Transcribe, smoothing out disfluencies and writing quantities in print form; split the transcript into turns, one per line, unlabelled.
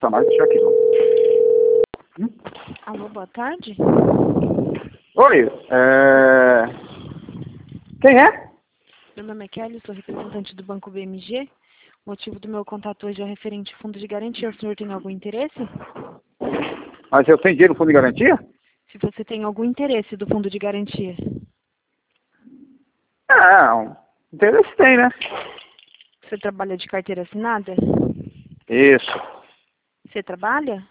Tomara deixar aqui, não.
Alô, boa tarde.
Oi, quem é?
Meu nome é Kelly, sou representante do Banco BMG. O motivo do meu contato hoje é referente ao fundo de garantia. O senhor tem algum interesse?
Mas eu tenho dinheiro no fundo de garantia?
Se você tem algum interesse do fundo de garantia.
Interesse tem, né?
Você trabalha de carteira assinada?
Isso.
Você trabalha?